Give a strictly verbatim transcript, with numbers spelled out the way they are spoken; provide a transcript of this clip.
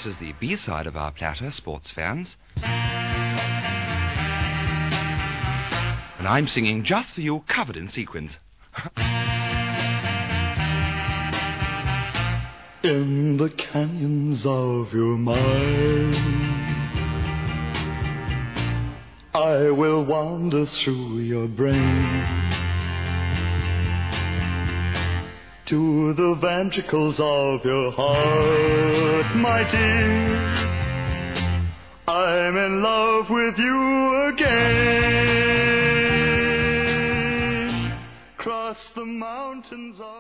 This is the B-side of our platter, sports fans. And I'm singing just for you, covered in sequins. In the canyons of your mind, I will wander through your brain to the ventricles of your heart, my dear. I'm in love with you again. Cross the mountains of